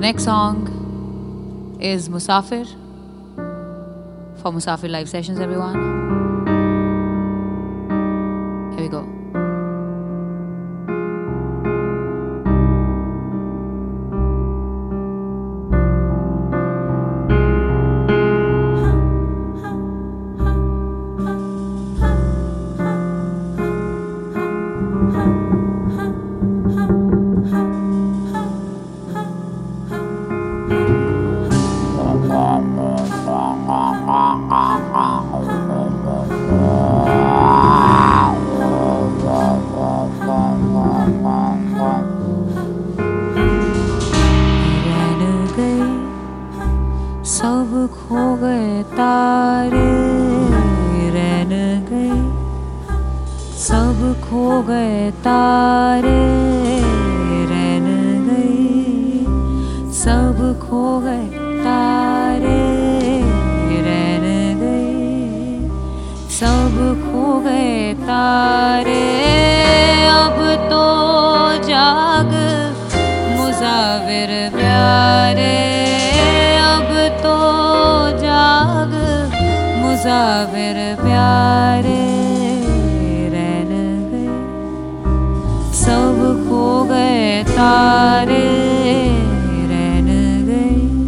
next song is Musafir for Musafir Live Sessions, everyone. Here we go. सब खो गए तारे रैन गए, सब खो गए तारे रैन गए, सब खो गए तारे रैन गए, सब खो गए तारे। अब तो जाग मुसाफिर प्यारे, तो जाग मुसाफिर प्यारे रैन गए, सब खो गए तारे रैन गए।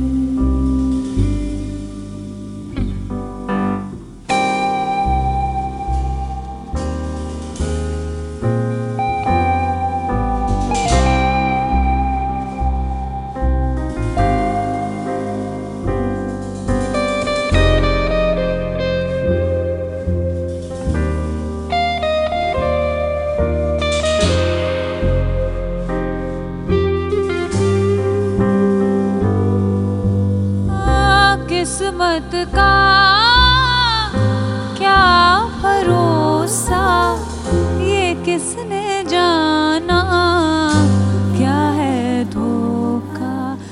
किस्मत का क्या भरोसा, ये किसने जाना, क्या है धोखा।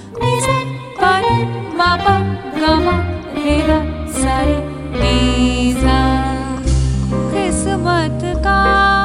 मापा गामा रेगा सारे नीजा, किस्मत का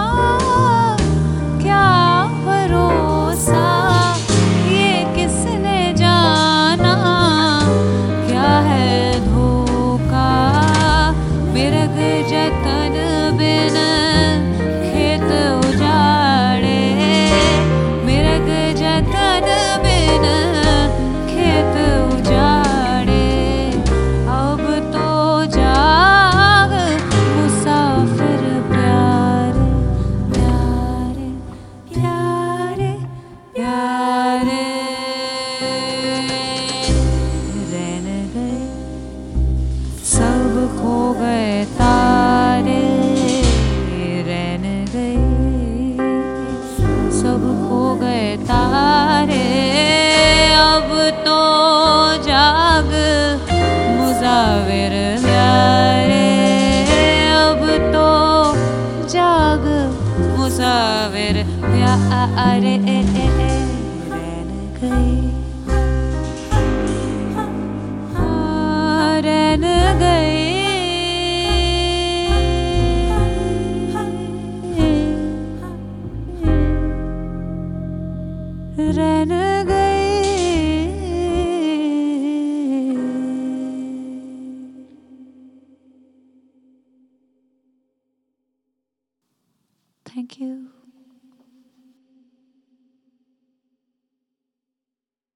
क्या भरोसा, ये किसने जाना, क्या है धोखा। मिरग जतन बिन खेत उजाड़े, मिरग जतन बिन खेत उजाड़े। अब तो जाग मुसाफिर प्यारे प्यारे प्यारे प्यारे रैन गए, सब खो गए तारे रैन गए, सब खो गए तारे। अब तो जाग मुसाफिर प्यारे, अब तो जाग मुसाफिर प्यारे रैन गए, रैन गए, रैन गए। Thank you.